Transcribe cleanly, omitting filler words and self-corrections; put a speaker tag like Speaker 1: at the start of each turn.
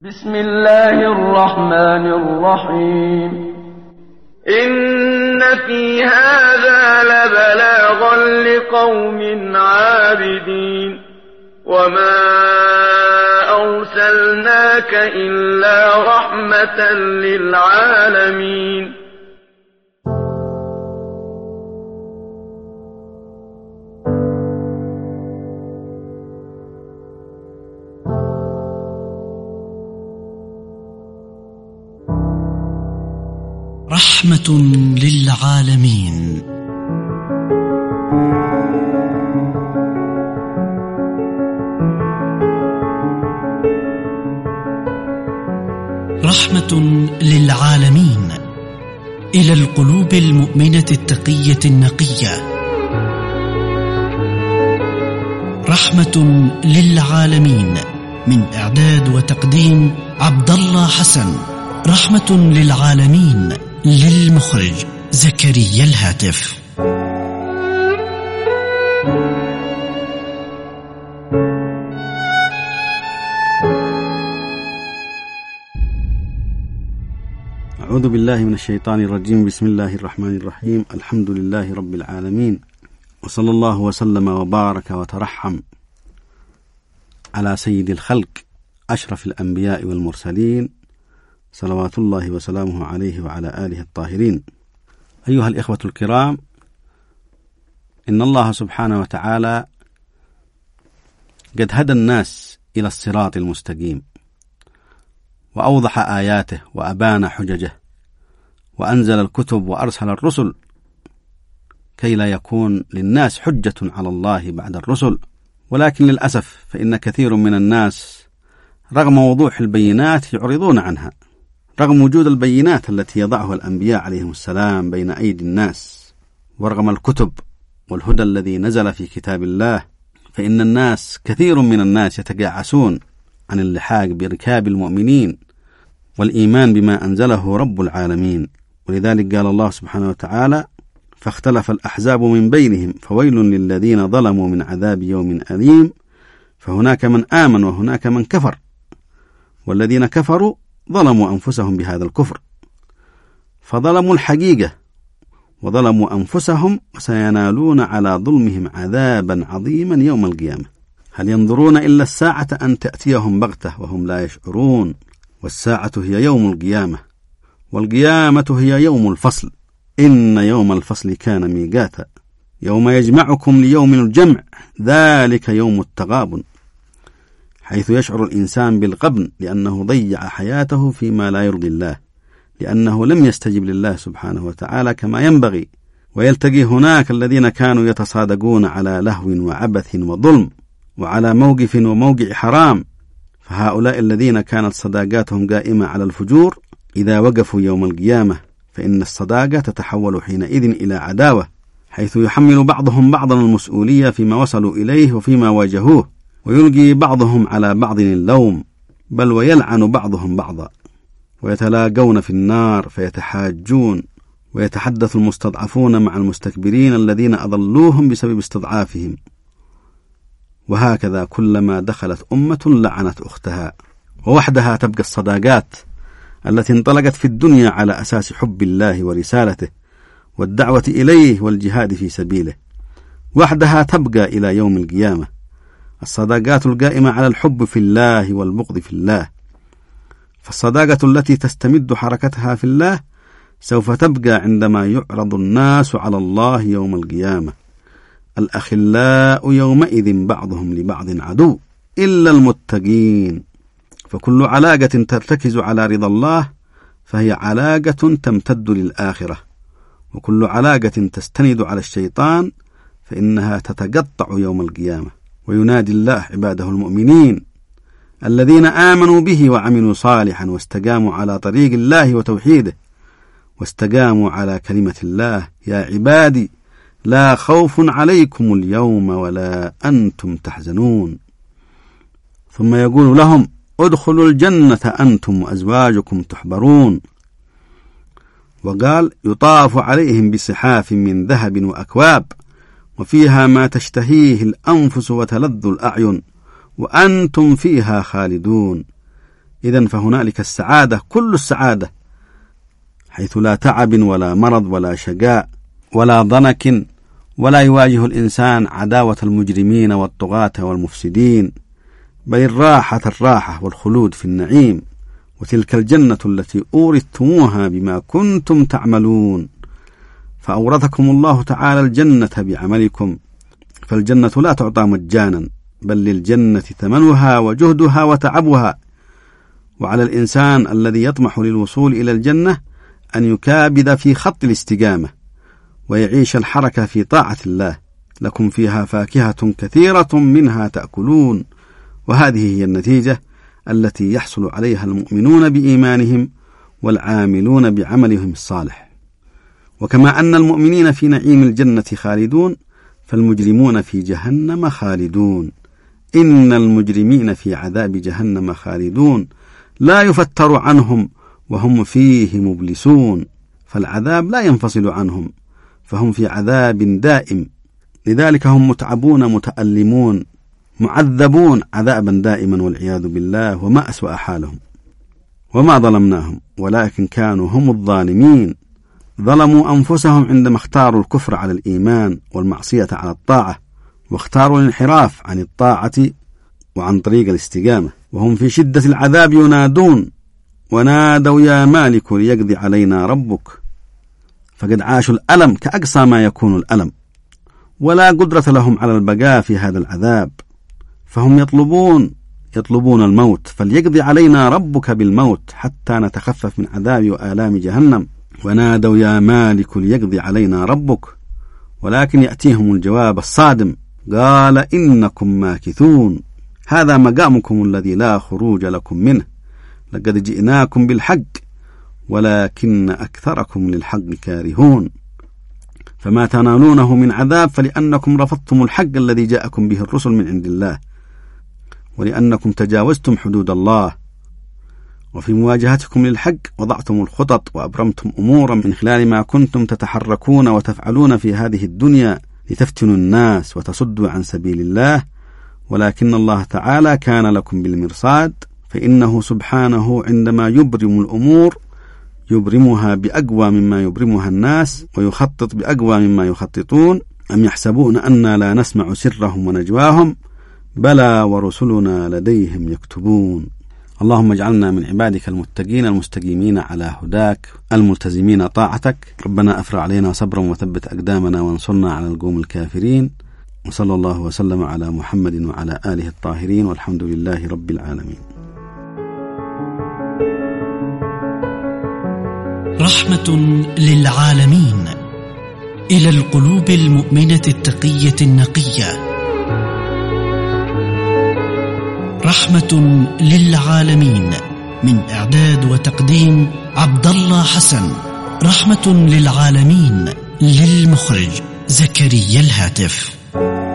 Speaker 1: بسم الله الرحمن الرحيم. إن في هذا لبلاغا لقوم عابدين وما أرسلناك إلا رحمة للعالمين.
Speaker 2: رحمة للعالمين. رحمة للعالمين إلى القلوب المؤمنة التقية النقية. رحمة للعالمين من إعداد وتقديم عبد الله حسن. رحمة للعالمين للمخرج زكريا الهاتف.
Speaker 3: أعوذ بالله من الشيطان الرجيم. بسم الله الرحمن الرحيم. الحمد لله رب العالمين، وصلى الله وسلم وبارك وترحم على سيد الخلق أشرف الأنبياء والمرسلين، صلوات الله وسلامه عليه وعلى آله الطاهرين. أيها الإخوة الكرام، إن الله سبحانه وتعالى قد هدى الناس إلى الصراط المستقيم، وأوضح آياته وأبان حججه، وأنزل الكتب وأرسل الرسل كي لا يكون للناس حجة على الله بعد الرسل. ولكن للأسف فإن كثير من الناس رغم وضوح البينات يعرضون عنها، رغم وجود البينات التي يضعها الأنبياء عليهم السلام بين أيدي الناس، ورغم الكتب والهدى الذي نزل في كتاب الله، فإن الناس كثير من الناس يتجعسون عن اللحاق بركاب المؤمنين والإيمان بما أنزله رب العالمين. ولذلك قال الله سبحانه وتعالى: فاختلف الأحزاب من بينهم فويل للذين ظلموا من عذاب يوم أليم، فهناك من آمن وهناك من كفر، والذين كفروا ظلموا أنفسهم بهذا الكفر، فظلموا الحقيقة وظلموا أنفسهم، وسينالون على ظلمهم عذابا عظيما يوم القيامة. هل ينظرون إلا الساعة أن تأتيهم بغتة وهم لا يشعرون؟ والساعة هي يوم القيامة، والقيامة هي يوم الفصل. إن يوم الفصل كان ميقاتا، يوم يجمعكم ليوم الجمع، ذلك يوم التغابن، حيث يشعر الإنسان بالغبن لأنه ضيع حياته فيما لا يرضي الله، لأنه لم يستجب لله سبحانه وتعالى كما ينبغي. ويلتقي هناك الذين كانوا يتصادقون على لهو وعبث وظلم، وعلى موقف وموقع حرام، فهؤلاء الذين كانت صداقاتهم قائمة على الفجور إذا وقفوا يوم القيامة فإن الصداقة تتحول حينئذ إلى عداوة، حيث يحمل بعضهم بعضا المسؤولية فيما وصلوا إليه وفيما واجهوه، ويلقي بعضهم على بعض اللوم، بل ويلعن بعضهم بعضا، ويتلاقون في النار فيتحاجون، ويتحدث المستضعفون مع المستكبرين الذين أضلوهم بسبب استضعافهم. وهكذا كلما دخلت أمة لعنت أختها. ووحدها تبقى الصداقات التي انطلقت في الدنيا على أساس حب الله ورسالته والدعوة إليه والجهاد في سبيله، وحدها تبقى إلى يوم القيامة الصداقات القائمة على الحب في الله والبغض في الله. فالصداقة التي تستمد حركتها في الله سوف تبقى عندما يعرض الناس على الله يوم القيامة. الأخلاء يومئذ بعضهم لبعض عدو إلا المتقين. فكل علاقة ترتكز على رضا الله فهي علاقة تمتد للآخرة، وكل علاقة تستند على الشيطان فإنها تتقطع يوم القيامة. وينادي الله عباده المؤمنين الذين آمنوا به وعملوا صالحا واستقاموا على طريق الله وتوحيده، واستقاموا على كلمة الله: يا عبادي لا خوف عليكم اليوم ولا أنتم تحزنون. ثم يقول لهم: ادخلوا الجنة أنتم وأزواجكم تحبرون. وقال: يطاف عليهم بصحاف من ذهب وأكواب وفيها ما تشتهيه الأنفس وتلذ الأعين وأنتم فيها خالدون. إذن فهنالك السعادة، كل السعادة، حيث لا تعب ولا مرض ولا شقاء ولا ضنك، ولا يواجه الإنسان عداوة المجرمين والطغاة والمفسدين، بل الراحة والخلود في النعيم، وتلك الجنة التي أورثتموها بما كنتم تعملون. فأورثكم الله تعالى الجنة بعملكم، فالجنة لا تعطى مجانا، بل للجنة ثمنها وجهدها وتعبها. وعلى الإنسان الذي يطمح للوصول إلى الجنة أن يكابد في خط الاستقامة ويعيش الحركة في طاعة الله. لكم فيها فاكهة كثيرة منها تأكلون، وهذه هي النتيجة التي يحصل عليها المؤمنون بإيمانهم والعاملون بعملهم الصالح. وكما أن المؤمنين في نعيم الجنة خالدون، فالمجرمون في جهنم خالدون. إن المجرمين في عذاب جهنم خالدون لا يفتر عنهم وهم فيه مبلسون، فالعذاب لا ينفصل عنهم، فهم في عذاب دائم، لذلك هم متعبون متألمون معذبون عذابا دائما والعياذ بالله. وما أسوأ حالهم. وما ظلمناهم ولكن كانوا هم الظالمين، ظلموا أنفسهم عندما اختاروا الكفر على الإيمان والمعصية على الطاعة، واختاروا الانحراف عن الطاعة وعن طريق الاستقامة، وهم في شدة العذاب ينادون: ونادوا يا مالك ليقضي علينا ربك. فقد عاشوا الألم كأقصى ما يكون الألم، ولا قدرة لهم على البقاء في هذا العذاب، فهم يطلبون الموت، فليقضي علينا ربك بالموت حتى نتخفف من عذاب وآلام جهنم. ونادوا يا مالك ليقضي علينا ربك، ولكن يأتيهم الجواب الصادم: قال إنكم ماكثون، هذا مقامكم الذي لا خروج لكم منه، لقد جئناكم بالحق ولكن أكثركم للحق كارهون. فما تنالونه من عذاب فلأنكم رفضتم الحق الذي جاءكم به الرسل من عند الله، ولأنكم تجاوزتم حدود الله، وفي مواجهتكم للحق وضعتم الخطط وأبرمتم أمورا من خلال ما كنتم تتحركون وتفعلون في هذه الدنيا لتفتنوا الناس وتصدوا عن سبيل الله. ولكن الله تعالى كان لكم بالمرصاد، فإنه سبحانه عندما يبرم الأمور يبرمها بأقوى مما يبرمها الناس، ويخطط بأقوى مما يخططون. أم يحسبون أننا لا نسمع سرهم ونجواهم؟ بلى ورسلنا لديهم يكتبون. اللهم اجعلنا من عبادك المتقين المستقيمين على هداك الملتزمين طاعتك. ربنا أفرغ علينا صبرا وثبت أقدامنا وانصرنا على القوم الكافرين. وصلى الله وسلم على محمد وعلى آله الطاهرين، والحمد لله رب العالمين.
Speaker 2: رحمة للعالمين إلى القلوب المؤمنة التقية النقية. رحمة للعالمين، من إعداد وتقديم عبد الله حسن. رحمة للعالمين للمخرج زكريا الهاتف.